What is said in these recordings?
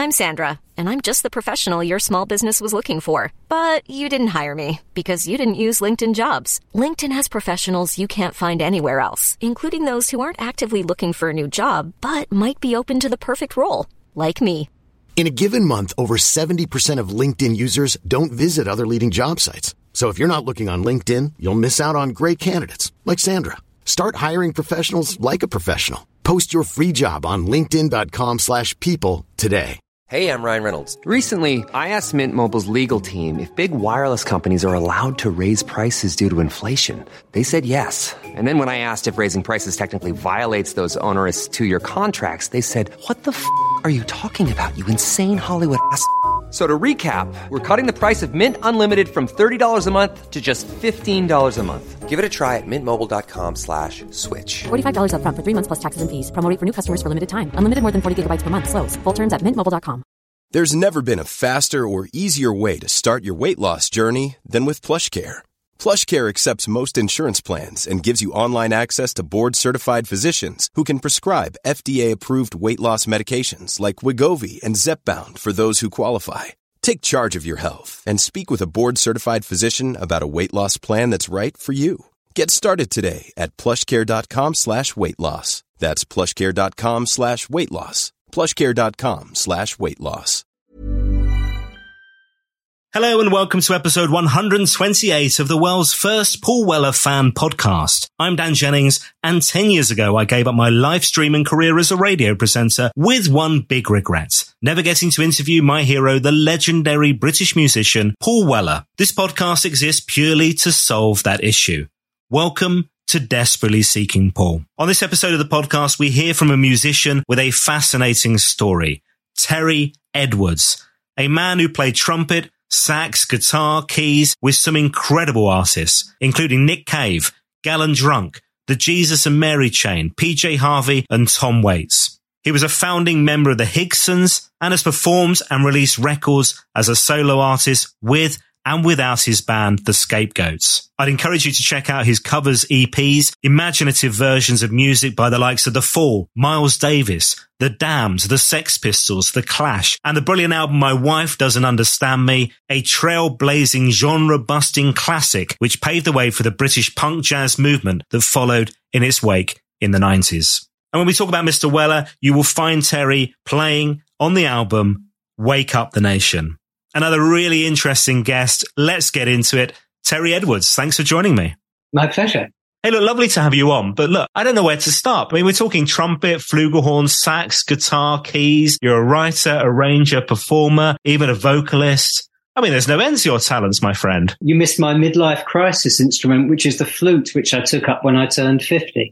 I'm Sandra, and I'm just the professional your small business was looking for. But you didn't hire me because you didn't use LinkedIn Jobs. LinkedIn has professionals you can't find anywhere else, including those who aren't actively looking for a new job, but might be open to the perfect role, like me. In a given month, over 70% of LinkedIn users don't visit other leading job sites. So if you're not looking on LinkedIn, you'll miss out on great candidates like Sandra. Start hiring professionals like a professional. Post your free job on linkedin.com/people today. Hey, I'm Ryan Reynolds. Recently, I asked Mint Mobile's legal team if big wireless companies are allowed to raise prices due to inflation. They said yes. And then when I asked if raising prices technically violates those onerous 2-year contracts, they said, "What the f*** are you talking about, you insane Hollywood ass?" So to recap, we're cutting the price of Mint Unlimited from $30 a month to just $15 a month. Give it a try at mintmobile.com/switch. $45 up front for 3 months plus taxes and fees. Promo rate for new customers for limited time. Unlimited more than 40 gigabytes per month. Slows full terms at mintmobile.com. There's never been a faster or easier way to start your weight loss journey than with PlushCare. PlushCare accepts most insurance plans and gives you online access to board-certified physicians who can prescribe FDA-approved weight loss medications like Wegovy and Zepbound for those who qualify. Take charge of your health and speak with a board-certified physician about a weight loss plan that's right for you. Get started today at plushcare.com/weight loss. That's plushcare.com/weight loss. plushcare.com/weight loss. Hello and welcome to episode 128 of the world's first Paul Weller fan podcast. I'm Dan Jennings, and 10 years ago I gave up my live streaming career as a radio presenter with one big regret: never getting to interview my hero, the legendary British musician Paul Weller. This podcast exists purely to solve that issue. Welcome to Desperately Seeking Paul. On this episode of the podcast, we hear from a musician with a fascinating story, Terry Edwards, a man who played trumpet, sax, guitar, keys with some incredible artists, including Nick Cave, Gallon Drunk, the Jesus and Mary Chain, PJ Harvey, and Tom Waits. He was a founding member of the Higsons and has performed and released records as a solo artist with and without his band, The Scapegoats. I'd encourage you to check out his covers EPs, imaginative versions of music by the likes of The Fall, Miles Davis, The Damned, The Sex Pistols, The Clash, and the brilliant album My Wife Doesn't Understand Me, a trailblazing genre-busting classic which paved the way for the British punk jazz movement that followed in its wake in the 90s. And when we talk about Mr. Weller, you will find Terry playing on the album Wake Up the Nation. Another really interesting guest. Let's get into it. Terry Edwards, thanks for joining me. My pleasure. Hey, look, lovely to have you on. But look, I don't know where to start. I mean, we're talking trumpet, flugelhorn, sax, guitar, keys. You're a writer, arranger, performer, even a vocalist. I mean, there's no end to your talents, my friend. You missed my midlife crisis instrument, which is the flute, which I took up when I turned 50.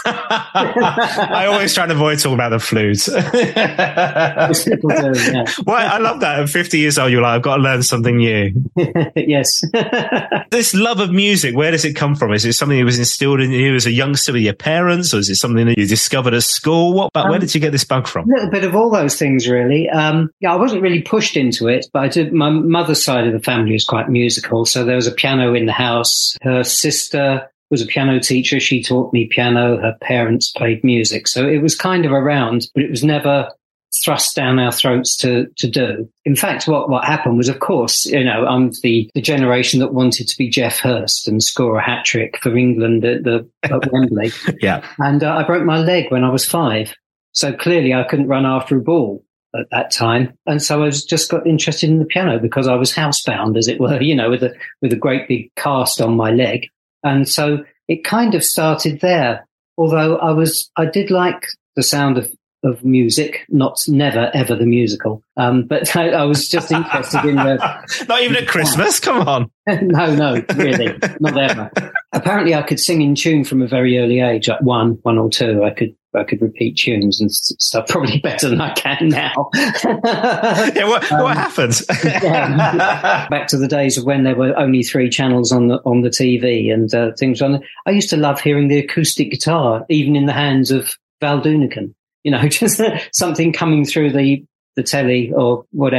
I always try to avoid talking about the flute. Most people do, yeah. Well, I love that. At 50 years old, you're like, I've got to learn something new. Yes. This love of music, where does it come from? Is it something that was instilled in you as a youngster with your parents, or is it something that you discovered at school? Where did you get this bug from? A little bit of all those things, really. I wasn't really pushed into it, but I did. My mother's side of the family is quite musical, so there was a piano in the house. Her sister was a piano teacher. She taught me piano. Her parents played music. So it was kind of around, but it was never thrust down our throats to do. In fact, what happened was, of course, I'm the generation that wanted to be Geoff Hurst and score a hat-trick for England at Wembley. Yeah. And I broke my leg when I was 5. So clearly I couldn't run after a ball at that time. And so I just got interested in the piano because I was housebound, as it were, with a great big cast on my leg. And so it kind of started there. Although I did like the sound of music, never ever the musical. But I was just interested in the... Not even at Christmas? Come on. No, really, not ever. Apparently I could sing in tune from a very early age, like one or two. I could repeat tunes and stuff, probably better than I can now. Yeah, what happened? Back to the days of when there were only 3 channels on the TV and things on. I used to love hearing the acoustic guitar, even in the hands of Val Doonican. Just something coming through the telly or whatever,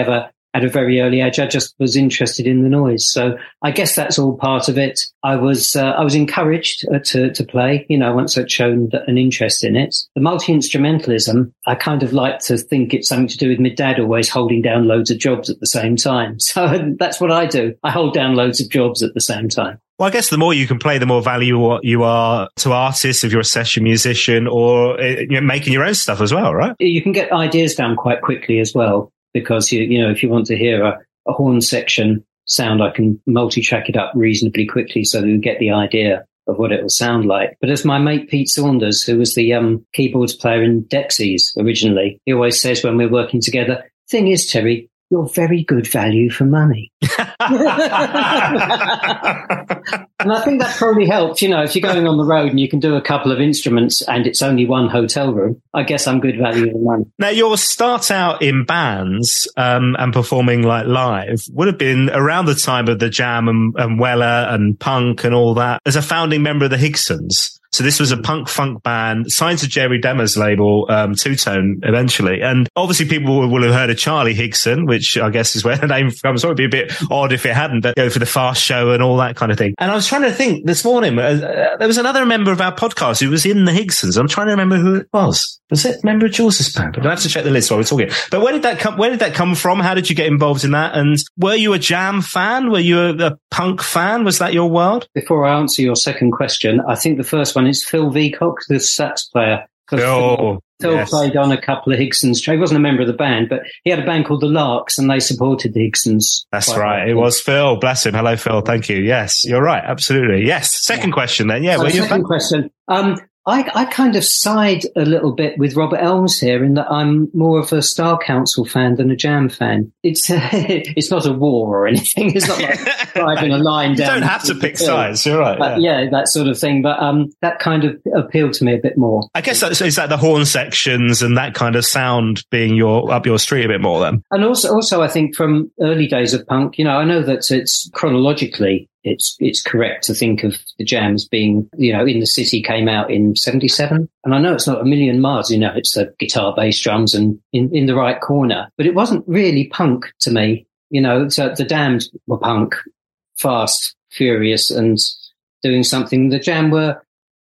at a very early age. I just was interested in the noise. So I guess that's all part of it. I was encouraged to play, once I'd shown an interest in it. The multi-instrumentalism, I kind of like to think it's something to do with my dad always holding down loads of jobs at the same time. So that's what I do. I hold down loads of jobs at the same time. Well, I guess the more you can play, the more value you are to artists if you're a session musician or making your own stuff as well, right? You can get ideas down quite quickly as well, because if you want to hear a horn section sound, I can multi-track it up reasonably quickly so that you get the idea of what it will sound like. But as my mate Pete Saunders, who was the keyboards player in Dexys originally, he always says when we're working together, thing is, Terry, you're very good value for money. And I think that probably helps, if you're going on the road and you can do a couple of instruments and it's only one hotel room, I guess I'm good value for money. Now, your start out in bands and performing like live would have been around the time of the Jam and Weller and punk and all that as a founding member of the Higsons. So this was a punk funk band signed to Jerry Demmer's label, Two Tone, eventually. And obviously people will have heard of Charlie Higson, which I guess is where the name comes from. It'd be a bit odd if it hadn't, but go for the Fast Show and all that kind of thing. And I was trying to think this morning, there was another member of our podcast who was in the Higsons. I'm trying to remember who it was. Was it a member of Jules's band? But I have to check the list while we're talking. But where did that come from? How did you get involved in that? And were you a Jam fan? Were you a punk fan? Was that your world? Before I answer your second question, I think the first one is Phil Veacock, the sax player. Phil yes. Played on a couple of Higsons. He wasn't a member of the band, but he had a band called the Larks, and they supported the Higsons. That's right. It was Phil. Bless him. Hello, Phil. Thank you. Yes, you're right. Absolutely. Yes. Second question then. Yeah. Second question. I kind of side a little bit with Robert Elms here in that I'm more of a Star Council fan than a Jam fan. It's not a war or anything. It's not like driving a line down. You don't have to pick sides. You're right. Yeah, that sort of thing. But that kind of appealed to me a bit more. I guess is that the horn sections and that kind of sound being up your street a bit more then. And also I think from early days of punk, I know that it's chronologically it's correct to think of the Jam as being, In the City came out in 1977. And I know it's not a million miles, it's a guitar, bass, drums and in the right corner. But it wasn't really punk to me, So the Damned were punk, fast, furious and doing something. The Jam were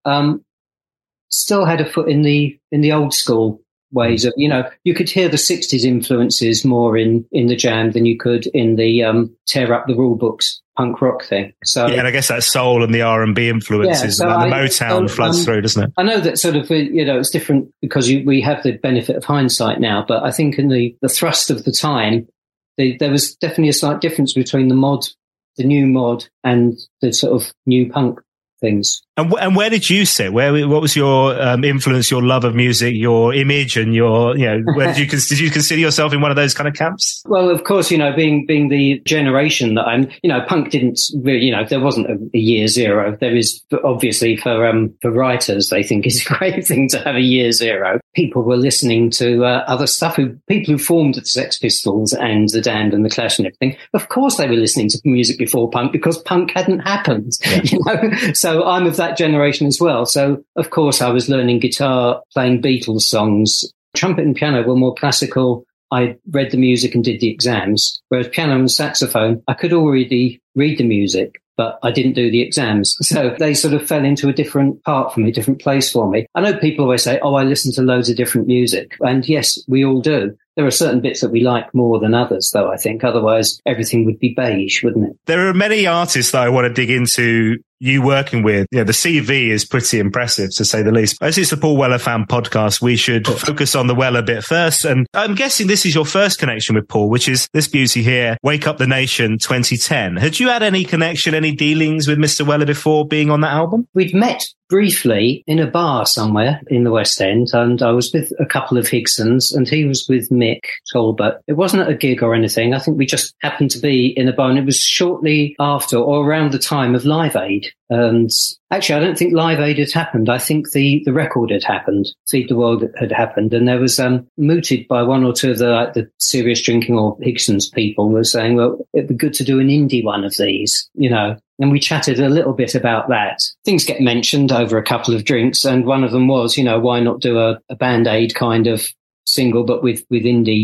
still had a foot in the old school ways of, you could hear the 60s influences more in the Jam than you could in the tear up the rule books punk rock thing. So yeah, and I guess that soul and the R&B influences and the Motown floods through, doesn't it? I know that sort of, it's different because we have the benefit of hindsight now, but I think in the thrust of the time, there was definitely a slight difference between the new mod and the sort of new punk things. And where did you sit? What was your influence, your love of music, your image, and your where did you consider yourself in one of those kind of camps? Well, of course, being the generation that I'm, punk didn't really, there wasn't a year zero. There is obviously for writers, they think it's a great thing to have a year zero. People were listening to other stuff. People who formed the Sex Pistols and the Damned and the Clash and everything. Of course, they were listening to music before punk because punk hadn't happened. Yeah. So I'm of that generation as well. So, of course, I was learning guitar, playing Beatles songs. Trumpet and piano were more classical. I read the music and did the exams, whereas piano and saxophone, I could already read the music, but I didn't do the exams. So they sort of fell into a different part for me, a different place for me. I know people always say, I listen to loads of different music. And yes, we all do. There are certain bits that we like more than others, though, I think. Otherwise, everything would be beige, wouldn't it? There are many artists that I want to dig into you working with. The CV is pretty impressive, to say the least. As it's the Paul Weller Fan podcast, we should focus on the Weller bit first. And I'm guessing this is your first connection with Paul, which is this beauty here, Wake Up the Nation 2010. Had you had any connection, any dealings with Mr. Weller before being on that album? We'd met briefly in a bar somewhere in the West End, and I was with a couple of Higsons and he was with Mick Talbot. It wasn't at a gig or anything. I think we just happened to be in a bar, and it was shortly after or around the time of Live Aid. And actually, I don't think Live Aid had happened. I think the record had happened. Feed the World had happened. And there was mooted by one or two of the serious drinking or Higsons people were saying, well, it'd be good to do an indie one of these, And we chatted a little bit about that. Things get mentioned over a couple of drinks, and one of them was, why not do a Band-Aid kind of single, but with indie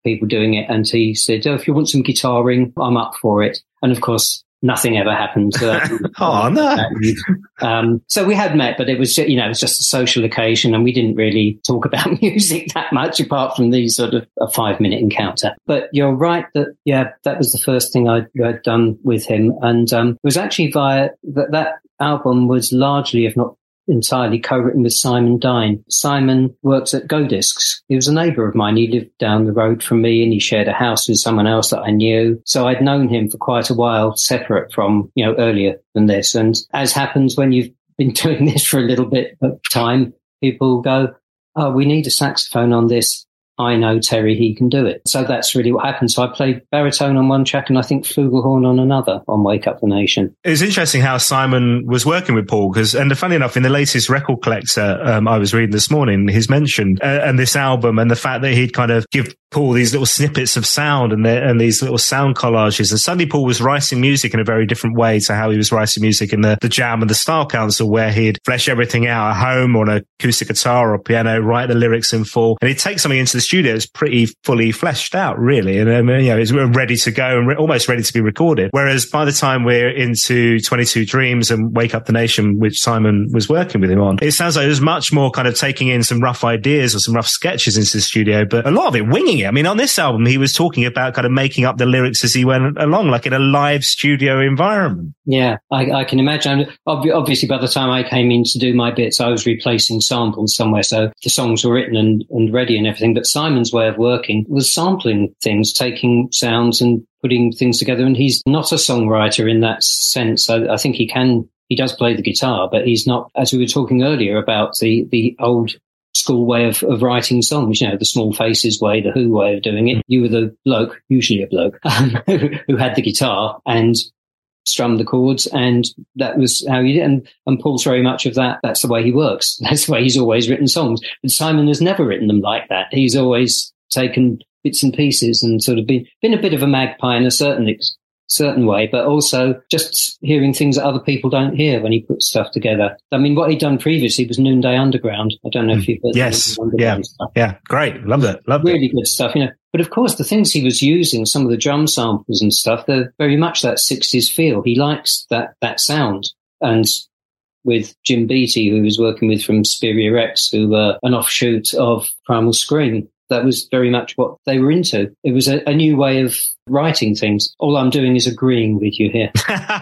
people doing it. And he said, if you want some guitaring, I'm up for it. And of course, nothing ever happened. Oh, no. So we had met, but it was, it was just a social occasion, and we didn't really talk about music that much apart from these sort of a 5-minute encounter. But you're right that, that was the first thing I'd done with him. And it was actually via that album was largely, if not entirely, co-written with Simon Dine. Simon works at Go Discs. He was a neighbour of mine. He lived down the road from me, and he shared a house with someone else that I knew. So I'd known him for quite a while, separate from, earlier than this. And as happens when you've been doing this for a little bit of time, people go, oh, we need a saxophone on this. I know Terry, he can do it. So that's really what happened. So I played baritone on one track and I think flugelhorn on another on Wake Up the Nation. It was interesting how Simon was working with Paul, and funny enough, in the latest Record Collector I was reading this morning, he's mentioned and this album and the fact that he'd kind of give Paul these little snippets of sound and these little sound collages. And suddenly Paul was writing music in a very different way to how he was writing music in the Jam and the Style Council, where he'd flesh everything out at home on an acoustic guitar or piano, write the lyrics in full, and he'd take something into the studio that's pretty fully fleshed out, really, and it's ready to go and almost ready to be recorded. Whereas by the time we're into 22 Dreams and Wake Up the Nation, which Simon was working with him on, it sounds like it was much more kind of taking in some rough ideas or some rough sketches into the studio, but a lot of it winging it. I mean, on this album, he was talking about kind of making up the lyrics as he went along, like in a live studio environment. Yeah, I can imagine. Obviously, by the time I came in to do my bits, I was replacing samples somewhere, so the songs were written and ready and everything. But Simon's way of working was sampling things, taking sounds and putting things together. And he's not a songwriter in that sense. I think he does play the guitar, but he's not, as we were talking earlier about the old school way of writing songs, the Small Faces way, the Who way of doing it. You were the bloke, usually a bloke, who had the guitar and strummed the chords, and that was how you did. And Paul's very much of that. That's the way he works. That's the way he's always written songs. But Simon has never written them like that. He's always taken bits and pieces and sort of been a bit of a magpie in a certain way, but also just hearing things that other people don't hear when he puts stuff together. I mean, what he'd done previously was Noonday Underground. I don't know if you've heard yes. Stuff. Yeah, great. Loved it. Really good stuff, But of course, the things he was using, some of the drum samples and stuff, they're very much that 60s feel. He likes that sound. And with Jim Beattie, who he was working with from Superior X, who were an offshoot of Primal Scream, that was very much what they were into. It was a new way of writing things. All I'm doing is agreeing with you here.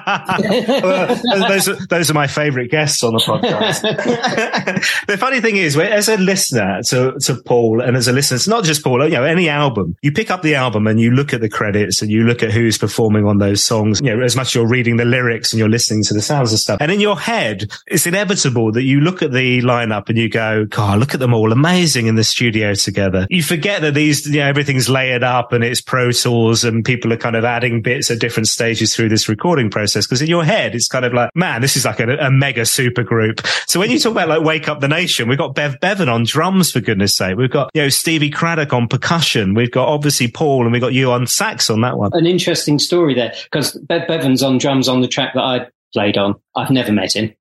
Well, those are my favourite guests on the podcast. The funny thing is, as a listener to Paul, and as a listener, it's not just Paul, any album, you pick up the album and you look at the credits and you look at who's performing on those songs, as much as you're reading the lyrics and you're listening to the sounds and stuff. And in your head, it's inevitable that you look at the lineup and you go, God, look at them all amazing in the studio together. You forget that these, everything's layered up and it's Pro Tools and people are kind of adding bits at different stages through this recording process. Because in your head, it's kind of like, man, this is like a mega super group. So when you talk about like Wake Up the Nation, we've got Bev Bevan on drums, for goodness sake. We've got, Stevie Craddock on percussion. We've got obviously Paul, and we've got you on sax on that one. An interesting story there, because Bev Bevan's on drums on the track that I played on. I've never met him,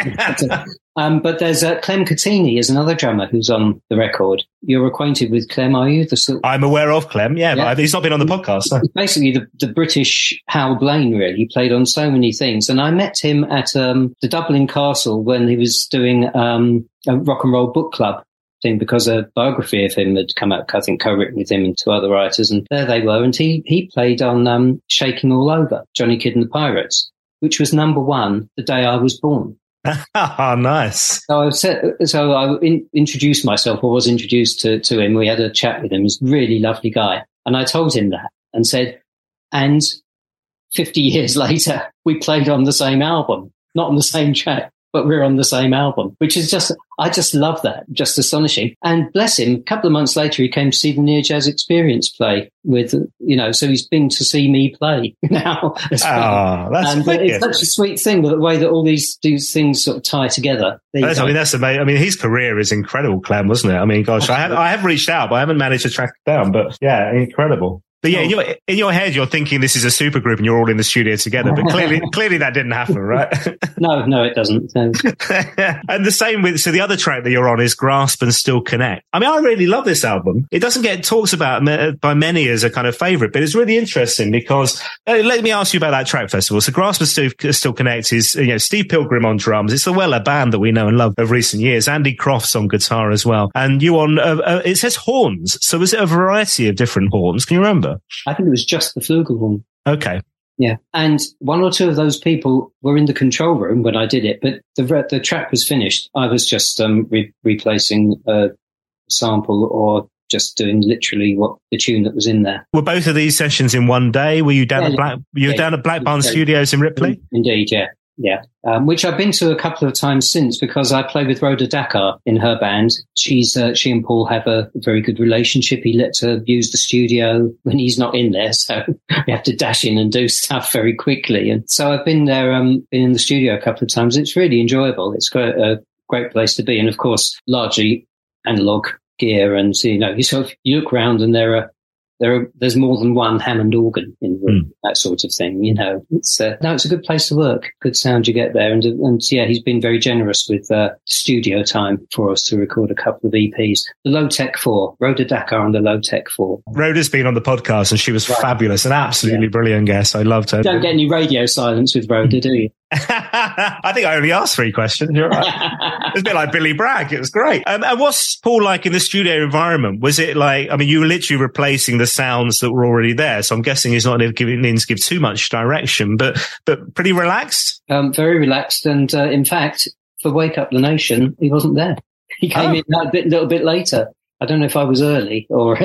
but there's Clem Catini is another drummer who's on the record. You're acquainted with Clem, are you? I'm aware of Clem, but he's not been on the podcast. So. Basically, the British Hal Blaine, really. He played on so many things. And I met him at the Dublin Castle when he was doing a rock and roll book club thing, because a biography of him had come out, I think, co-written with him and two other writers. And there they were. And he played on Shaking All Over, Johnny Kidd and the Pirates, which was number one the day I was born. Oh, nice. So I introduced myself, or was introduced to him. We had a chat with him. He's a really lovely guy. And I told him that and said, and 50 years later, we played on the same album, not on the same track, but we're on the same album, which is I just love that, just astonishing. And bless him, a couple of months later, he came to see the Near Jazz Experience play with, so he's been to see me play now as well. Oh, that's it's such a sweet thing, the way that all these things sort of tie together. That's amazing. I mean, his career is incredible, Clem, wasn't it? I mean, gosh, I have reached out, but I haven't managed to track it down, but yeah, incredible. But yeah, in your head, you're thinking this is a super group and you're all in the studio together. But clearly that didn't happen, right? No, it doesn't. No. And the same so the other track that you're on is Grasp and Still Connect. I mean, I really love this album. It doesn't get talked about by many as a kind of favorite, but it's really interesting because let me ask you about that track first of all. So Grasp and Still Connect is, Steve Pilgrim on drums. It's the Weller band that we know and love of recent years. Andy Crofts on guitar as well. And you on, it says horns. So was it a variety of different horns? Can you remember? I think it was just the flugelhorn. Okay. Yeah. And one or two of those people were in the control room when I did it, but the track was finished. I was just replacing a sample or just doing literally what the tune that was in there. Were both of these sessions in one day? Were you down at Black Barn Studios in Ripley? Indeed, yeah. Yeah, which I've been to a couple of times since because I play with Rhoda Dakar in her band. She and Paul have a very good relationship. He lets her use the studio when he's not in there, so we have to dash in and do stuff very quickly. And so I've been there, been in the studio a couple of times. It's really enjoyable. It's a great place to be, and of course, largely analog gear. And you look around and there's more than one Hammond organ in the room, that sort of thing. It's a good place to work. Good sound you get there, and yeah, he's been very generous with studio time for us to record a couple of EPs. The Low Tech 4, Rhoda Dakar on the Low Tech 4. Rhoda's been on the podcast, and she was fabulous, an absolutely brilliant guest. I loved her. You don't get any radio silence with Rhoda, do you? I think I only asked 3 questions. You're right. It's a bit like Billy Bragg. It was great. And what's Paul like in the studio environment? Was it like, I mean, you were literally replacing the sounds that were already there. So I'm guessing he's not giving in to give too much direction, but pretty relaxed? Very relaxed. And in fact, for Wake Up the Nation, he wasn't there. He came in a little bit later. I don't know if I was early or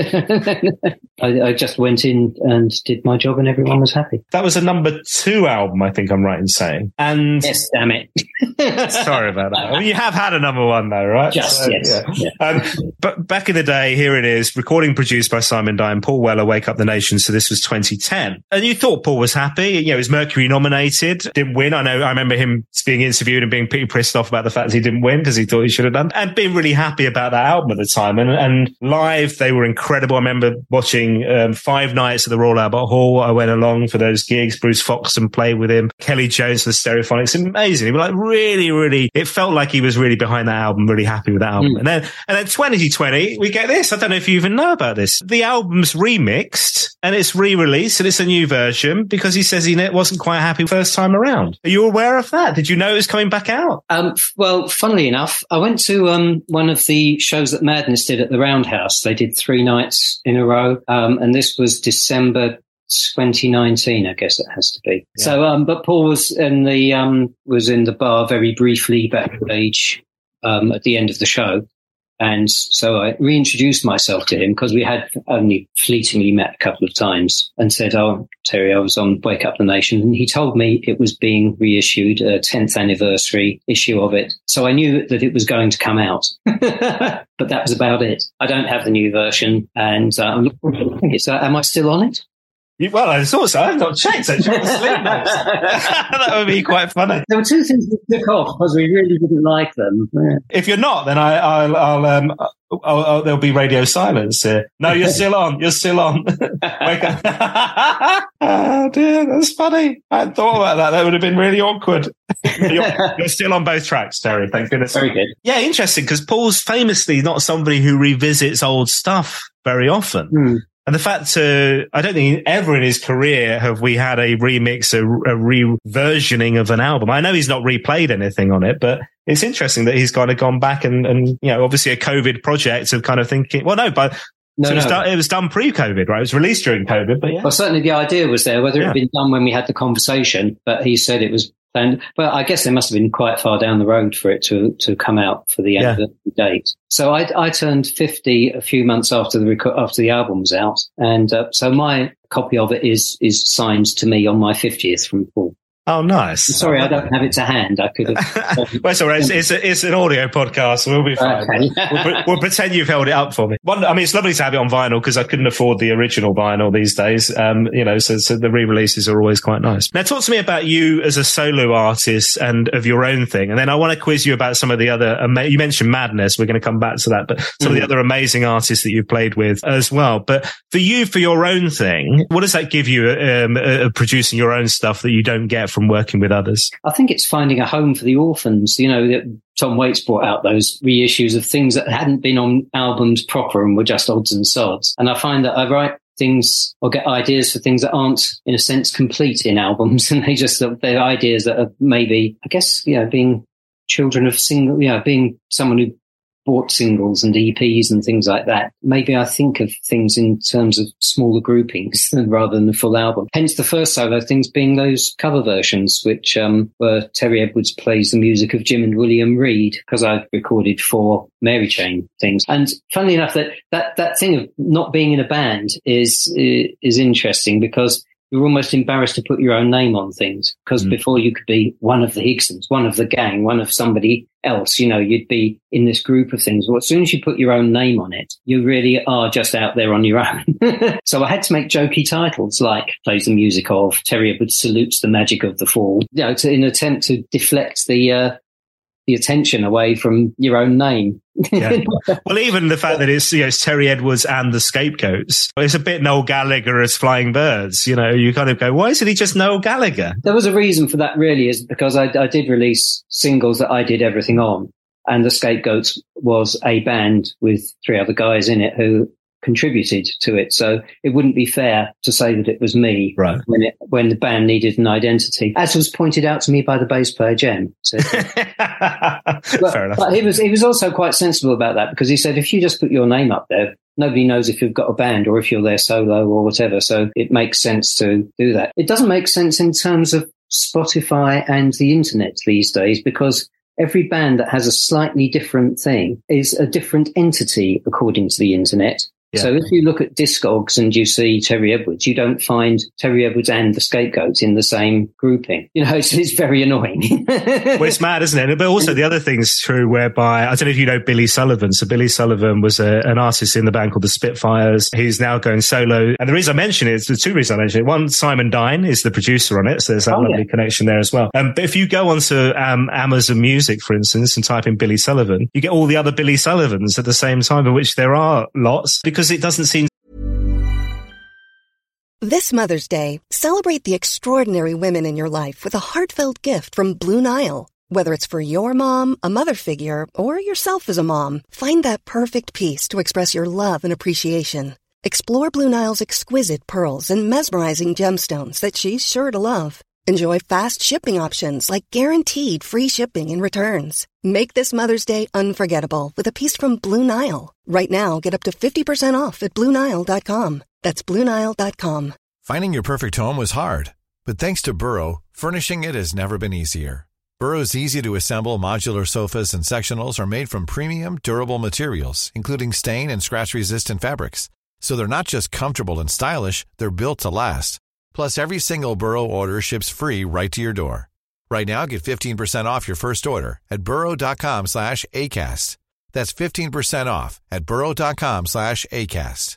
I just went in and did my job and everyone was happy. That was a number 2 album, I think I'm right in saying. And yes, damn it. Sorry about that. I mean, you have had a number 1 though, right? Yes. Yeah. But back in the day, here it is, recording produced by Simon Dye and Paul Weller, Wake Up the Nation. So this was 2010. And you thought Paul was happy. He was Mercury nominated, didn't win. I remember him being interviewed and being pretty pissed off about the fact that he didn't win because he thought he should have done, and being really happy about that album at the time. And live, they were incredible. I remember watching 5 nights at the Royal Albert Hall. I went along for those gigs. Bruce Foxton played with him. Kelly Jones for the Stereophonics. Amazing. He was like really, really, it felt like he was really behind that album, really happy with that album. And then 2020, we get this. I don't know if you even know about this. The album's remixed and it's re-released and it's a new version because he says he wasn't quite happy first time around. Are you aware of that? Did you know it was coming back out? Well, funnily enough, I went to one of the shows that Madness did at the Roundhouse. They did 3 nights in a row, and this was December 2019, I guess it has to be. Yeah. So, but Paul was in the bar very briefly backstage at the end of the show, and so I reintroduced myself to him because we had only fleetingly met a couple of times, and said, "Oh, Terry, I was on Wake Up the Nation," and he told me it was being reissued, a 10th anniversary issue of it. So I knew that it was going to come out, but that was about it. I don't have the new version, and I'm looking. Am I still on it? Well, I thought so. I've not checked. That would be quite funny. There were 2 things we took off because we really didn't like them. Yeah. If you're not, then I'll there'll be radio silence here. No, you're still on. You're still on. Wake up. Oh dear, that's funny. I hadn't thought about that. That would have been really awkward. You're still on both tracks, Terry. Thank goodness. Very good. Yeah, interesting, because Paul's famously not somebody who revisits old stuff very often. And the fact, I don't think ever in his career have we had a remix, a re-versioning of an album. I know he's not replayed anything on it, but it's interesting that he's kind of gone back and obviously a COVID project of kind of thinking, well, no, but it was done pre-COVID, right? It was released during COVID, but yeah. Well, certainly the idea was there, whether it had been done when we had the conversation, but he said it was planned. But I guess they must have been quite far down the road for it to come out for the end of the date. So I turned 50 a few months after the album was out. And so my copy of it is signed to me on my 50th from Paul. Oh, nice. Sorry, I don't have it to hand. I could have. Well, it's all right. It's an audio podcast, so we'll be fine. Okay. we'll pretend you've held it up for me. It's lovely to have it on vinyl because I couldn't afford the original vinyl these days. So the re-releases are always quite nice. Now, talk to me about you as a solo artist and of your own thing. And then I want to quiz you about some of the other, you mentioned Madness. We're going to come back to that, but some of the other amazing artists that you've played with as well. But for you, for your own thing, what does that give you, producing your own stuff that you don't get from working with others? I think it's finding a home for the orphans. That Tom Waits brought out those reissues of things that hadn't been on albums proper and were just odds and sods. And I find that I write things or get ideas for things that aren't, in a sense, complete in albums. And they're ideas that are maybe, I guess, being children of being someone who bought singles and EPs and things like that. Maybe I think of things in terms of smaller groupings rather than the full album. Hence the first solo things being those cover versions, which were Terry Edwards plays the music of Jim and William Reed, because I recorded 4 Mary Chain things. And funnily enough, that thing of not being in a band is interesting, because you're almost embarrassed to put your own name on things, because before you could be one of the Higsons, one of the gang, one of somebody else, you'd be in this group of things. Well, as soon as you put your own name on it, you really are just out there on your own. So I had to make jokey titles like plays the music of Terry Edwards salutes the magic of the fall, in an attempt to deflect the attention away from your own name. Yeah. Well, even the fact that it's Terry Edwards and the Scapegoats, it's a bit Noel Gallagher as Flying Birds. You kind of go, why isn't he just Noel Gallagher? There was a reason for that, really, is because I did release singles that I did everything on, and the Scapegoats was a band with 3 other guys in it who contributed to it. So it wouldn't be fair to say that it was me, right, when the band needed an identity, as was pointed out to me by the bass player Jem. So, Fair enough. But he was also quite sensible about that, because he said, if you just put your name up there, nobody knows if you've got a band or if you're there solo or whatever. So it makes sense to do that. It doesn't make sense in terms of Spotify and the internet these days, because every band that has a slightly different thing is a different entity according to the internet. Yeah. So if you look at Discogs and you see Terry Edwards, you don't find Terry Edwards and the Scapegoats in the same grouping. It's very annoying. Well, it's mad, isn't it? But also the other thing's true, whereby, I don't know if you know Billy Sullivan. So Billy Sullivan was an artist in the band called the Spitfires. He's now going solo. And the reason I mention it is the 2 reasons I mention it. One, Simon Dine is the producer on it. So there's that lovely connection there as well. But if you go onto Amazon Music, for instance, and type in Billy Sullivan, you get all the other Billy Sullivans at the same time, of which there are lots, because it doesn't seem. This Mother's Day, celebrate the extraordinary women in your life with a heartfelt gift from Blue Nile. Whether it's for your mom, a mother figure, or yourself as a mom, find that perfect piece to express your love and appreciation. Explore Blue Nile's exquisite pearls and mesmerizing gemstones that she's sure to love. Enjoy fast shipping options like guaranteed free shipping and returns. Make this Mother's Day unforgettable with a piece from Blue Nile. Right now, get up to 50% off at BlueNile.com. That's BlueNile.com. Finding your perfect home was hard, but thanks to Burrow, furnishing it has never been easier. Burrow's easy-to-assemble modular sofas and sectionals are made from premium, durable materials, including stain and scratch-resistant fabrics. So they're not just comfortable and stylish, they're built to last. Plus, every single Burrow order ships free right to your door. Right now, get 15% off your first order at burrow.com/ACAST. That's 15% off at burrow.com/ACAST.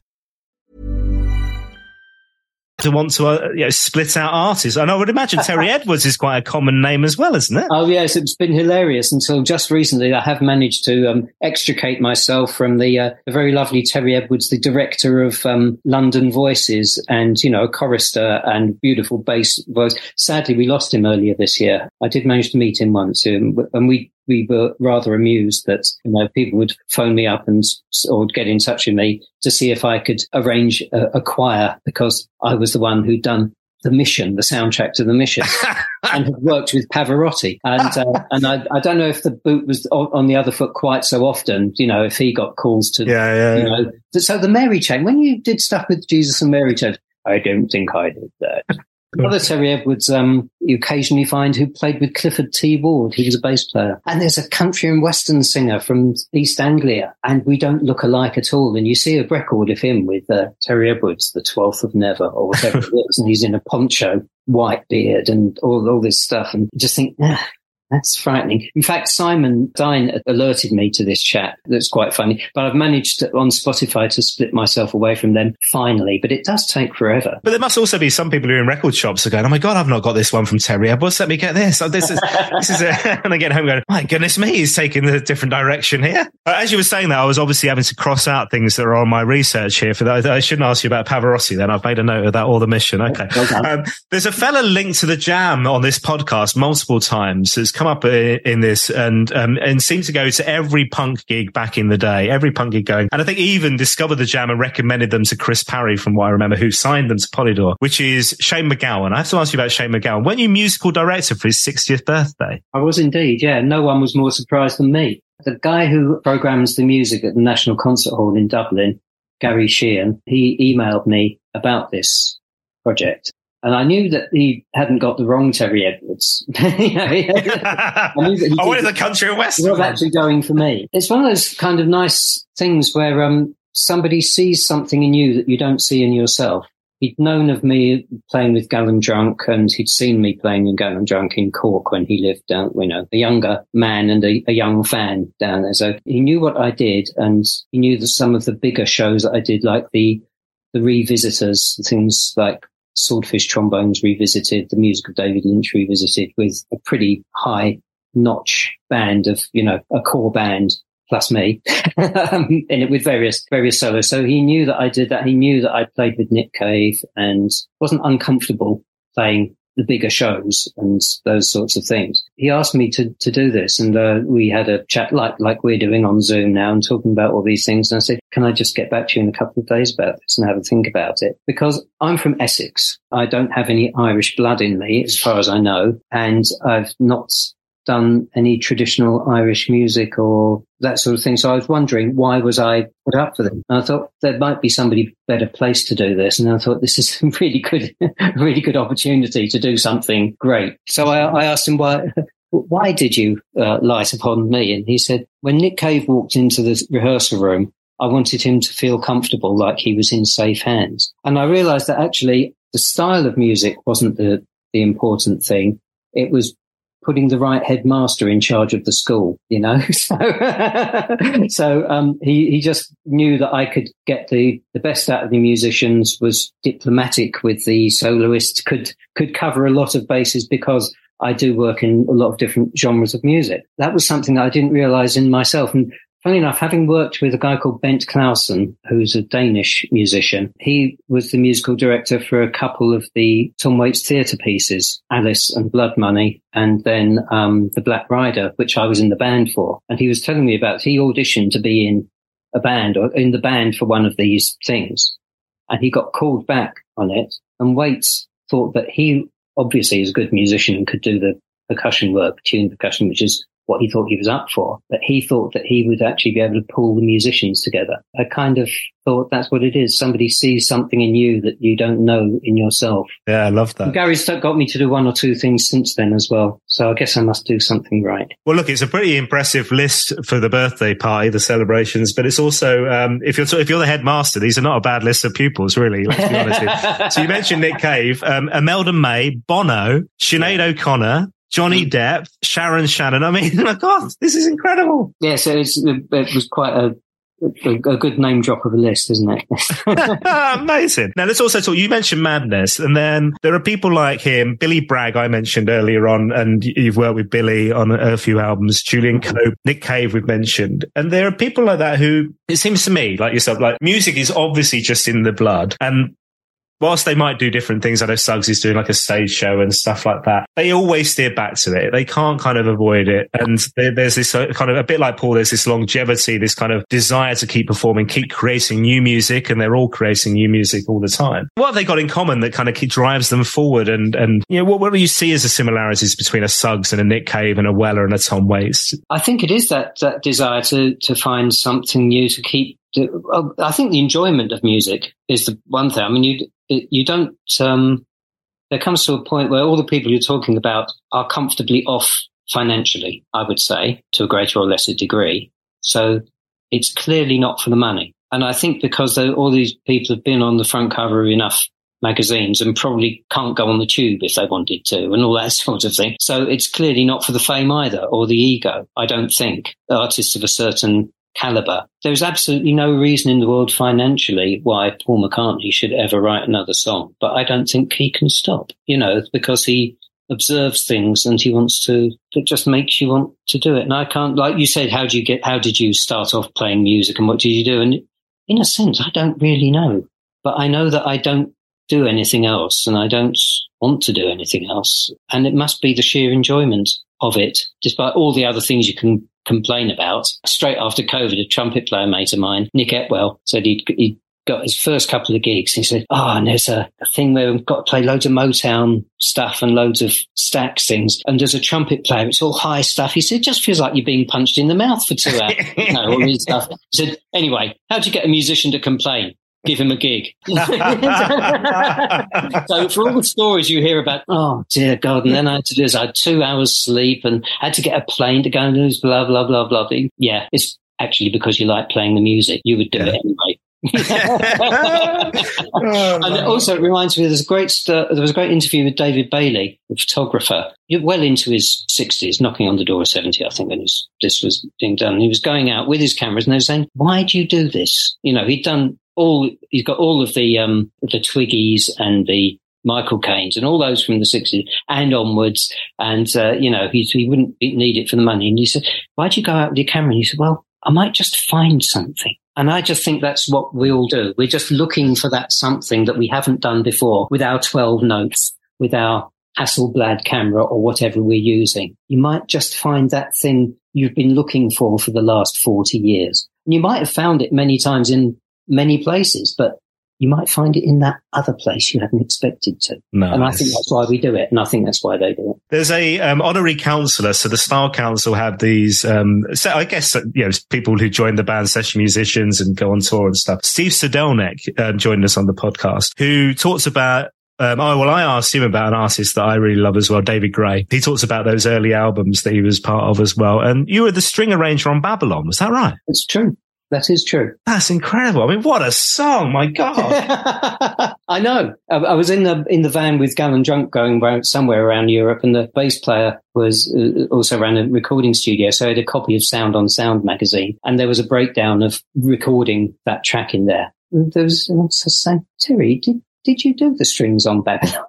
To want to split out artists. And I would imagine Terry Edwards is quite a common name as well, isn't it? Oh, yes, it's been hilarious until just recently. I have managed to extricate myself from the very lovely Terry Edwards, the director of London Voices, and, a chorister and beautiful bass voice. Sadly, we lost him earlier this year. I did manage to meet him once, and we were rather amused that, people would phone me up or get in touch with me to see if I could arrange a choir, because I was the one who'd done The Mission, the soundtrack to The Mission, and had worked with Pavarotti. And I don't know if the boot was on the other foot quite so often, if he got calls to, So the Mary Chain, when you did stuff with Jesus and Mary Chain, I don't think I did that. Another Terry Edwards you occasionally find who played with Clifford T. Ward. He was a bass player. And there's a country and western singer from East Anglia, and we don't look alike at all. And you see a record of him with Terry Edwards, the 12th of Never, or whatever it is, and he's in a poncho white beard and all this stuff, and just think, that's frightening. In fact, Simon Dine alerted me to this chap. That's quite funny. But I've managed to, on Spotify, to split myself away from them finally. But it does take forever. But there must also be some people who are in record shops are going, oh my God, I've not got this one from Terry Edwards. Let me get this. This is and I get home going, my goodness me, he's taking a different direction here. As you were saying that, I was obviously having to cross out things that are on my research here. For that, I shouldn't ask you about Pavarotti then. I've made a note of that, or the Mission. Okay. Well there's a fella linked to the Jam on this podcast multiple times. It's come up in this and seemed to go to every punk gig back in the day, every punk gig going. And I think even discovered the Jam and recommended them to Chris Parry, from what I remember, who signed them to Polydor, which is Shane MacGowan. I have to ask you about Shane MacGowan. Weren't you musical director for his 60th birthday? I was indeed, yeah. No one was more surprised than me. The guy who programs the music at the National Concert Hall in Dublin, Gary Sheehan, he emailed me about this project. And I knew that he hadn't got the wrong Terry Edwards. I knew that he wanted the country and western. He was actually going for me. It's one of those kind of nice things where somebody sees something in you that you don't see in yourself. He'd known of me playing with Gallon Drunk, and he'd seen me playing in Gallon Drunk in Cork when he lived down, a younger man and a young fan down there. So he knew what I did, and he knew that some of the bigger shows that I did, like the Revisitors, things like Swordfish Trombones Revisited, the music of David Lynch Revisited, with a pretty high-notch band of, a core band plus me, in it with various solos. So he knew that I did that. He knew that I played with Nick Cave and wasn't uncomfortable playing the bigger shows and those sorts of things. He asked me to do this, and we had a chat like we're doing on Zoom now and talking about all these things. And I said, can I just get back to you in a couple of days about this and have a think about it? Because I'm from Essex. I don't have any Irish blood in me, as far as I know, and I've not done any traditional Irish music or that sort of thing. So I was wondering, why was I put up for them? And I thought there might be somebody better placed to do this. And I thought this is a really good opportunity to do something great. So I asked him, why did you light upon me? And he said, when Nick Cave walked into the rehearsal room, I wanted him to feel comfortable, like he was in safe hands. And I realized that actually the style of music wasn't the important thing. It was putting the right headmaster in charge of the school, So he just knew that I could get the best out of the musicians, was diplomatic with the soloists, could cover a lot of bases because I do work in a lot of different genres of music. That was something that I didn't realize in myself. And funny enough, having worked with a guy called Bent Clausen, who's a Danish musician, he was the musical director for a couple of the Tom Waits theatre pieces, Alice and Blood Money, and then The Black Rider, which I was in the band for. And he was telling me about, he auditioned to be in a band or in the band for one of these things. And he got called back on it. And Waits thought that he obviously is a good musician and could do the percussion work, tuned percussion, which is what he thought he was up for, but he thought that he would actually be able to pull the musicians together. I kind of thought that's what it is. Somebody sees something in you that you don't know in yourself. Yeah, I love that. And Gary's got me to do one or two things since then as well. So I guess I must do something right. Well, look, it's a pretty impressive list for the birthday party, the celebrations, but it's also, if you're the headmaster, these are not a bad list of pupils, really, let's be honest with you. So you mentioned Nick Cave, Imelda May, Bono, Sinead O'Connor, Johnny Depp, Sharon Shannon. I mean, my God, this is incredible. Yeah, so it was quite a good name drop of a list, isn't it? Amazing. Now, let's also talk, you mentioned Madness, and then there are people like him, Billy Bragg, I mentioned earlier on, and you've worked with Billy on a few albums, Julian Cope, Nick Cave we've mentioned. And there are people like that who, it seems to me, like yourself, like music is obviously just in the blood. And whilst they might do different things, I know Suggs is doing like a stage show and stuff like that, they always steer back to it. They can't kind of avoid it. And there's this kind of, a bit like Paul, there's this longevity, this kind of desire to keep performing, keep creating new music, and they're all creating new music all the time. What have they got in common that kind of drives them forward? And what do you see as the similarities between a Suggs and a Nick Cave and a Weller and a Tom Waits? I think it is that desire to find something new to keep. I think the enjoyment of music is the one thing. I mean, you don't, there comes to a point where all the people you're talking about are comfortably off financially, I would say, to a greater or lesser degree. So it's clearly not for the money. And I think because all these people have been on the front cover of enough magazines and probably can't go on the tube if they wanted to and all that sort of thing. So it's clearly not for the fame either, or the ego, I don't think. Artists of a certain caliber. There's absolutely no reason in the world financially why Paul McCartney should ever write another song, but I don't think he can stop, because he observes things and he wants to, it just makes you want to do it. And I can't, like you said, how did you start off playing music and what did you do? And in a sense, I don't really know, but I know that I don't do anything else and I don't want to do anything else. And it must be the sheer enjoyment of it, despite all the other things you can complain about. Straight after COVID, a trumpet player mate of mine, Nick Etwell, said he'd got his first couple of gigs. He said, and there's a thing where we've got to play loads of Motown stuff and loads of Stax things. And there's a trumpet player, it's all high stuff. He said, it just feels like you're being punched in the mouth for 2 hours. All this stuff. He said, anyway, how do you get a musician to complain? Give him a gig. So for all the stories you hear about, oh dear God, and then I had to do this, I had 2 hours sleep and had to get a plane to go and do this, blah, blah, blah, blah. Yeah, it's actually because you like playing the music. You would do it anyway. And also it reminds me, there was a great interview with David Bailey, the photographer, well into his 60s, knocking on the door of 70, I think, when this was being done. He was going out with his cameras and they were saying, why do you do this? He's got all of the Twiggies and the Michael Caines and all those from the 60s and onwards. And, he wouldn't need it for the money. And he said, why do you go out with your camera? And he said, well, I might just find something. And I just think that's what we all do. We're just looking for that something that we haven't done before with our 12 notes, with our Hasselblad camera or whatever we're using. You might just find that thing you've been looking for the last 40 years. And you might have found it many times in many places, but you might find it in that other place you hadn't expected to. Nice. And I think that's why we do it, and I think that's why they do it. There's a honorary councillor, so the Style Council have these, so I guess, people who join the band, session musicians and go on tour and stuff. Steve Sedelnik joined us on the podcast, who talks about I asked him about an artist that I really love as well, David Gray. He talks about those early albums that he was part of as well. And you were the string arranger on Babylon, was that right? It's true. That is true. That's incredible. I mean, what a song! My God. I know. I was in the van with Gallon Drunk going somewhere around Europe, and the bass player was also ran a recording studio, so I had a copy of Sound on Sound magazine, and there was a breakdown of recording that track in there. And there was saying, Terry, did you do the strings on Babylon?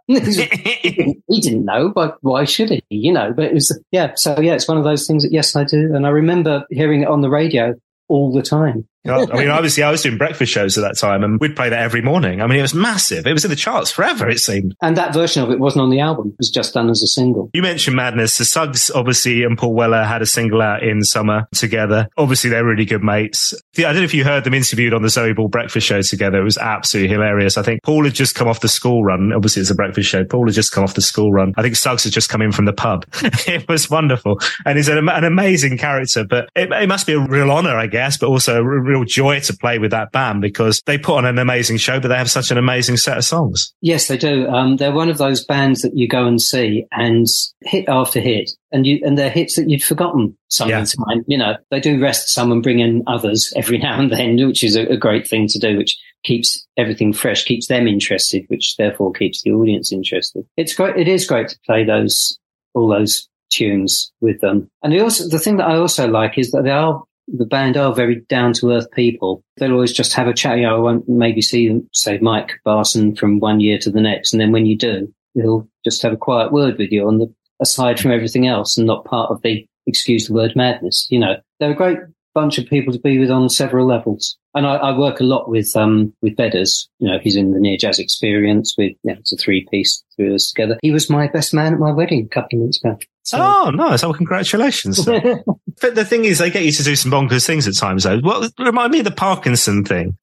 He didn't know, but why should he? But it was, So it's one of those things that, yes, I do. And I remember hearing it on the radio all the time. God, I mean, obviously I was doing breakfast shows at that time and we'd play that every morning. I mean, it was massive. It was in the charts forever, it seemed. And that version of it wasn't on the album. It was just done as a single. You mentioned Madness. The Suggs, obviously, and Paul Weller had a single out in summer together. Obviously, they're really good mates. I don't know if you heard them interviewed on the Zoe Ball breakfast show together. It was absolutely hilarious. I think Paul had just come off the school run. Obviously, it's a breakfast show. Paul had just come off the school run. I think Suggs had just come in from the pub. It was wonderful. And he's an amazing character, but it must be a real honor, I guess, but also a real joy to play with that band because they put on an amazing show, but they have such an amazing set of songs. Yes, they do. They're one of those bands that you go and see and hit after hit, and they're hits that you'd forgotten some of the time. They do rest some and bring in others every now and then, which is a great thing to do, which keeps everything fresh, keeps them interested, which therefore keeps the audience interested. It's great. It is great to play all those tunes with them. And the thing that I also like is that the band are very down-to-earth people. They'll always just have a chat. I won't maybe see them, say, Mike Barson from one year to the next. And then when you do, they'll just have a quiet word with you aside from everything else and not part of the, excuse the word, madness. They're a great bunch of people to be with on several levels. And I work a lot with Bedders. He's in the Near Jazz Experience it's a 3-piece through us together. He was my best man at my wedding a couple of months ago. So. Oh, nice. Well, congratulations. But the thing is, they get you to do some bonkers things at times, though. Remind me of the Parkinson thing.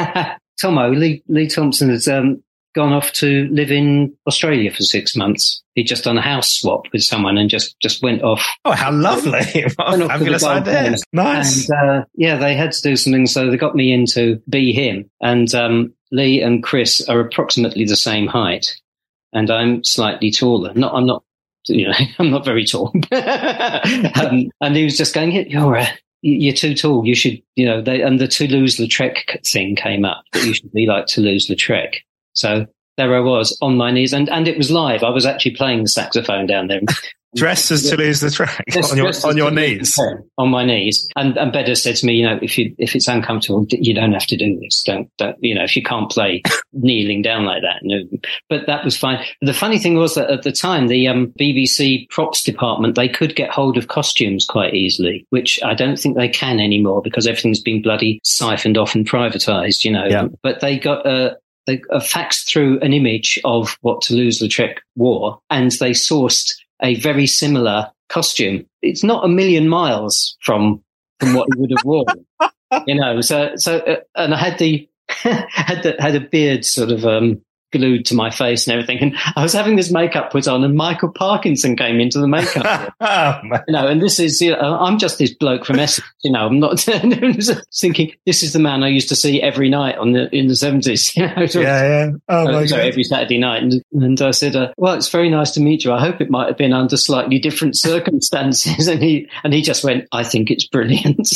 Tomo, Lee Thompson has gone off to live in Australia for 6 months. He'd just done a house swap with someone and just went off. Oh, how lovely. Fabulous idea. Nice. And, they had to do something, so they got me in to be him. And Lee and Chris are approximately the same height, and I'm slightly taller. I'm not very tall. And he was just going, you're too tall. You should, and the Toulouse-Lautrec thing came up, that you should be like Toulouse-Lautrec. So there I was on my knees, and it was live. I was actually playing the saxophone down there. Dressed as to lose the track on your knees. On my knees. And Beda said to me, if it's uncomfortable, you don't have to do this. Don't, if you can't play kneeling down like that. No. But that was fine. The funny thing was that at the time, the BBC props department, they could get hold of costumes quite easily, which I don't think they can anymore because everything's been bloody siphoned off and privatised, Yeah. But they got they faxed through an image of what Toulouse-Lautrec wore, and they sourced a very similar costume. It's not a million miles from what he would have worn, So, and I had had a beard sort of glued to my face and everything, and I was having this makeup put on, and Michael Parkinson came into the makeup. And this is, I'm just this bloke from Essex, I'm not thinking this is the man I used to see every night in the 70s, Yeah. Every Saturday night. And I said, well, it's very nice to meet you. I hope it might have been under slightly different circumstances. And he just went, I think it's brilliant.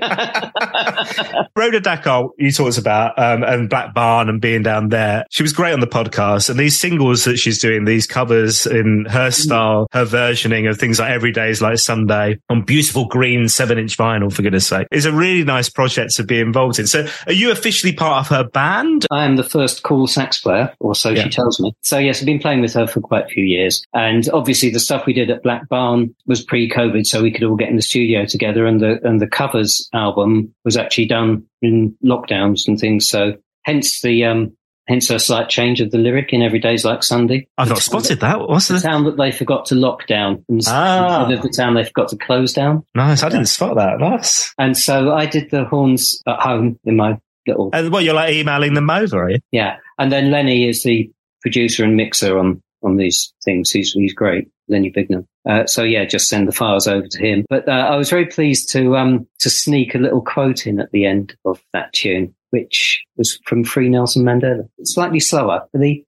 Rhoda Dakar, you talked about, and Black Barn and being down there. She was great on the podcast, and these singles that she's doing, these covers in her style, her versioning of things like Every Day's Like Sunday on beautiful green 7-inch vinyl, for goodness sake, is a really nice project to be involved in. So are you officially part of her band? I am the first cool sax player, or so she tells me. So yes, I've been playing with her for quite a few years. And obviously the stuff we did at Black Barn was pre-COVID, so we could all get in the studio together, and the covers album was actually done in lockdowns and things. So hence a slight change of the lyric in Every Day's Like Sunday. I've not spotted that. What's the town that they forgot to lock down instead of the town they forgot to close down? Nice. I didn't spot that. Nice. And so I did the horns at home in my little... And you're like emailing them over, are you? Yeah. And then Lenny is the producer and mixer on these things. He's great, Lenny Bignam. Just send the files over to him. But I was very pleased to sneak a little quote in at the end of that tune, which was from Free Nelson Mandela. It's slightly slower. The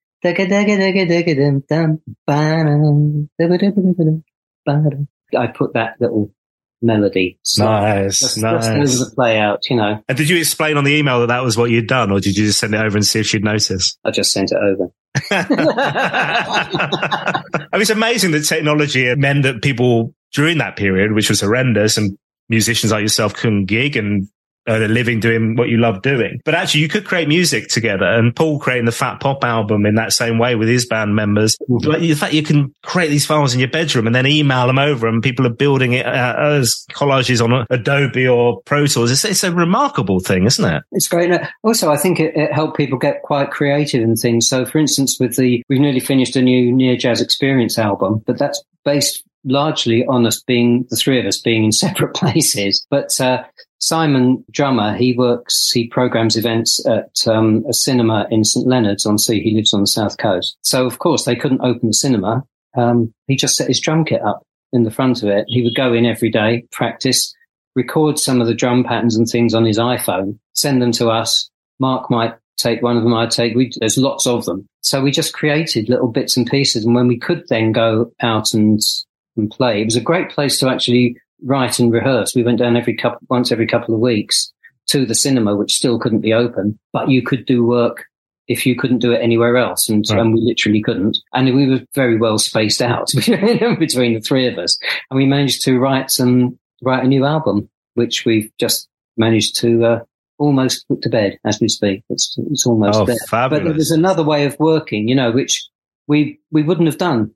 I put that little melody. Nice. Just over the play out, And did you explain on the email that was what you'd done, or did you just send it over and see if she'd notice? I just sent it over. I mean, it's amazing that technology meant that people during that period, which was horrendous, and musicians like yourself couldn't gig and earn a living doing what you love doing. But actually, you could create music together, and Paul creating the Fat Pop album in that same way with his band members. Mm-hmm. But the fact you can create these files in your bedroom and then email them over, and people are building it as collages on Adobe or Pro Tools. It's a remarkable thing, isn't it? It's great. Also, I think it helped people get quite creative and things. So, for instance, we've nearly finished a new Near Jazz Experience album, but that's based largely on us the three of us being in separate places. But Simon, drummer, he programs events at a cinema in St Leonard's on Sea. He lives on the south coast. So, of course, they couldn't open the cinema. He just set his drum kit up in the front of it. He would go in every day, practice, record some of the drum patterns and things on his iPhone, send them to us. Mark might take one of them, there's lots of them. So we just created little bits and pieces. And when we could then go out and play, it was a great place to actually write and rehearse. We went down once every couple of weeks to the cinema, which still couldn't be open, but you could do work if you couldn't do it anywhere else. And we literally couldn't. And we were very well spaced out between the three of us. And we managed to write a new album, which we've just managed to almost put to bed as we speak. It's almost there. Fabulous. But there's another way of working, which we wouldn't have done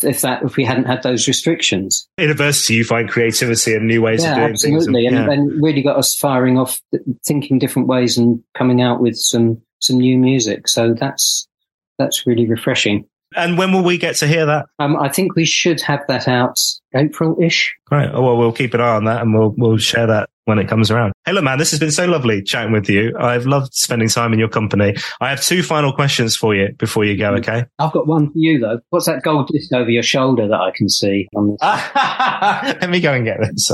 if we hadn't had those restrictions. In university, you find creativity and new ways of doing absolutely. things. And really got us firing off, thinking different ways and coming out with some new music. So that's really refreshing. And when will we get to hear that? I think we should have that out April-ish. Right. Oh, well, we'll keep an eye on that, and we'll share that when it comes around. Hey, look, man, this has been so lovely chatting with you. I've loved spending time in your company. I have two final questions for you before you go, okay? I've got one for you, though. What's that gold disc over your shoulder that I can see on this? Let me go and get this.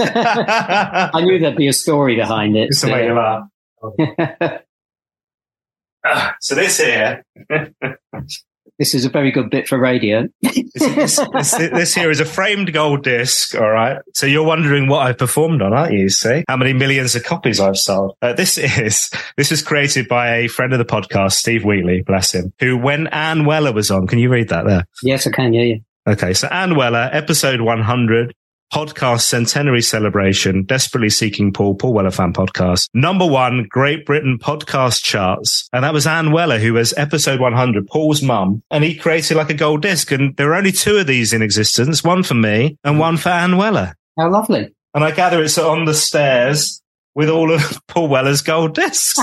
I knew there'd be a story behind it. Just to make you laugh. So this here... This is a very good bit for radio. This here is a framed gold disc, all right? So you're wondering what I've performed on, aren't you? See? How many millions of copies I've sold. This was created by a friend of the podcast, Steve Wheatley, bless him, who, when Anne Weller was on, can you read that there? Yes, I can, yeah. Okay, so Anne Weller, episode 100, podcast centenary celebration, desperately seeking Paul Weller fan podcast, #1 Great Britain podcast charts. And that was Anne Weller, who was episode 100, Paul's mum. And he created like a gold disc. And there are only 2 of these in existence, one for me and one for Anne Weller. How lovely. And I gather it's on the stairs with all of Paul Weller's gold discs.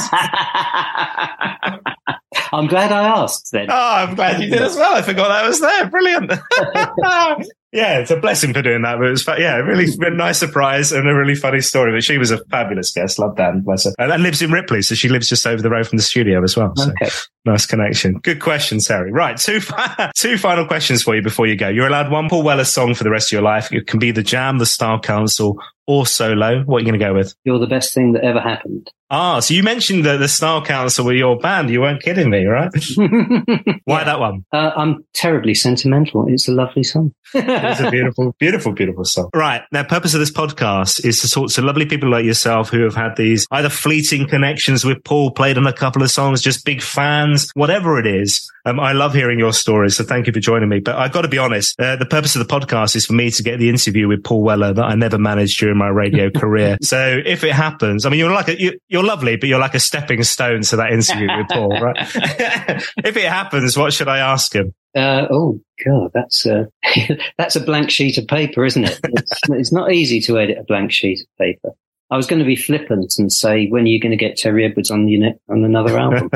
I'm glad I asked then. Oh, I'm glad you did as well. I forgot that was there. Brilliant. Yeah, it's a blessing for doing that. But it was, really a nice surprise and a really funny story. But she was a fabulous guest. Loved Dan, bless her. And lives in Ripley, so she lives just over the road from the studio as well. So okay. Nice connection. Good question, Terry. Right, two final questions for you before you go. You're allowed one Paul Weller song for the rest of your life. It can be The Jam, The Style Council, or solo. What are you going to go with? You're the best thing that ever happened. Ah, so you mentioned the Style Council with your band. You weren't kidding me, right? Why that one? I'm terribly sentimental. It's a lovely song. It's a beautiful, beautiful, beautiful song. Right. Now, the purpose of this podcast is to talk to lovely people like yourself who have had these either fleeting connections with Paul, played on a couple of songs, just big fans, whatever it is. I love hearing your stories, so thank you for joining me. But I've got to be honest, the purpose of the podcast is for me to get the interview with Paul Weller that I never managed during my radio career. So if it happens, I mean, you're lovely, but you're like a stepping stone to that interview with Paul, right? If it happens, what should I ask him? Oh God, that's a blank sheet of paper, isn't it? It's not easy to edit a blank sheet of paper. I was going to be flippant and say, when are you going to get Terry Edwards on another album?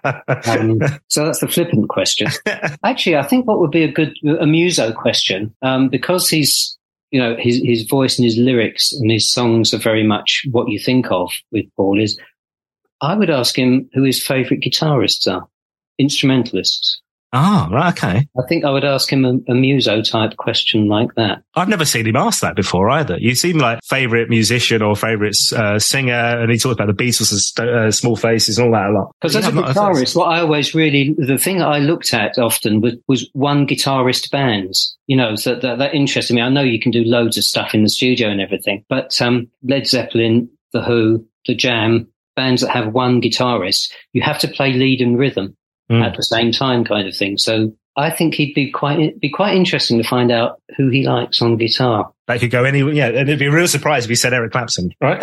So that's the flippant question. Actually, I think what would be a muso question, because he's, his voice and his lyrics and his songs are very much what you think of with Paul, is I would ask him who his favourite guitarists are, instrumentalists. Ah, right, okay. I think I would ask him a muso-type question like that. I've never seen him ask that before either. You seem like favourite musician or favourite singer, and he talks about the Beatles and Small Faces and all that a lot. Because as a guitarist, what I always the thing I looked at often was one guitarist bands. So that interested me. I know you can do loads of stuff in the studio and everything, but Led Zeppelin, The Who, The Jam, bands that have one guitarist, you have to play lead and rhythm at the same time, kind of thing. So I think he'd be quite interesting to find out who he likes on guitar. That could go anywhere. Yeah, and it'd be a real surprise if he said Eric Clapton, right?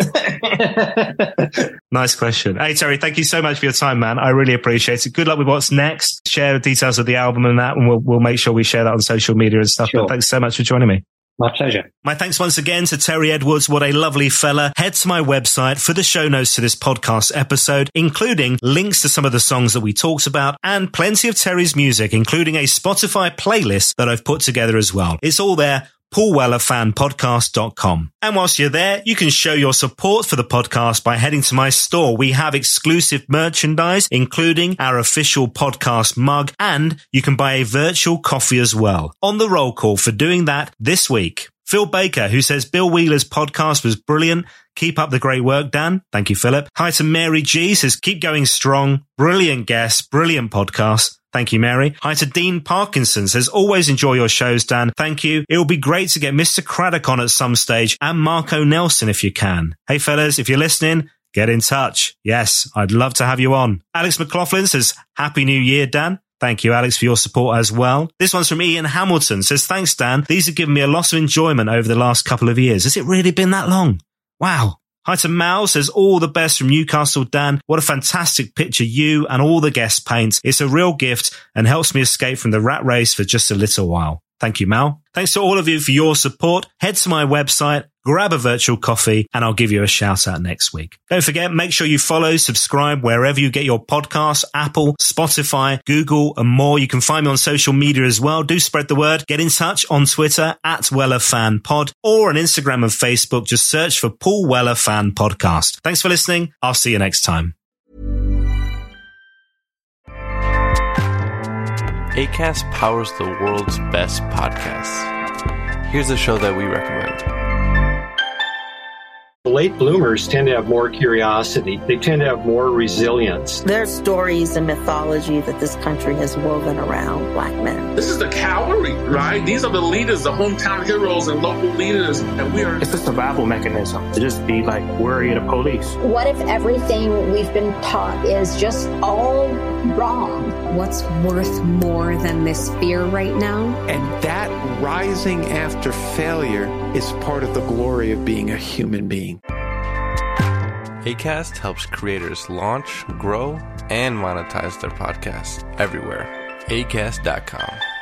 Nice question. Hey, Terry, thank you so much for your time, man. I really appreciate it. Good luck with what's next. Share the details of the album and that, and we'll make sure we share that on social media and stuff. Sure. But thanks so much for joining me. My pleasure. My thanks once again to Terry Edwards. What a lovely fella. Head to my website for the show notes to this podcast episode, including links to some of the songs that we talked about and plenty of Terry's music, including a Spotify playlist that I've put together as well. It's all there. PaulWellerFanPodcast.com. And whilst you're there, you can show your support for the podcast by heading to my store. We have exclusive merchandise, including our official podcast mug, and you can buy a virtual coffee as well. On the roll call for doing that this week, Phil Baker, who says Bill Wheeler's podcast was brilliant. Keep up the great work, Dan. Thank you, Philip. Hi to Mary G, says keep going strong. Brilliant guest, brilliant podcast. Thank you, Mary. Hi to Dean Parkinson, says, always enjoy your shows, Dan. Thank you. It will be great to get Mr. Craddock on at some stage and Marco Nelson if you can. Hey, fellas, if you're listening, get in touch. Yes, I'd love to have you on. Alex McLaughlin says, Happy New Year, Dan. Thank you, Alex, for your support as well. This one's from Ian Hamilton, says, thanks, Dan. These have given me a lot of enjoyment over the last couple of years. Has it really been that long? Wow. Hi to Mal, says, all the best from Newcastle, Dan. What a fantastic picture you and all the guests paint. It's a real gift and helps me escape from the rat race for just a little while. Thank you, Mal. Thanks to all of you for your support. Head to my website, grab a virtual coffee, and I'll give you a shout out next week. Don't forget, make sure you follow, subscribe wherever you get your podcasts, Apple, Spotify, Google, and more. You can find me on social media as well. Do spread the word. Get in touch on Twitter @WellerFanPod or on Instagram and Facebook. Just search for Paul Weller Fan Podcast. Thanks for listening. I'll see you next time. Acast powers the world's best podcasts. Here's a show that we recommend. late bloomers tend to have more curiosity. They tend to have more resilience. There's stories and mythology that this country has woven around Black men. This is the cavalry, right? These are the leaders, the hometown heroes and local leaders, and we are... It's a survival mechanism to just be like worried of police. What if everything we've been taught is just all wrong? What's worth more than this fear right now? And that rising after failure is part of the glory of being a human being. Acast helps creators launch, grow, and monetize their podcasts everywhere. Acast.com.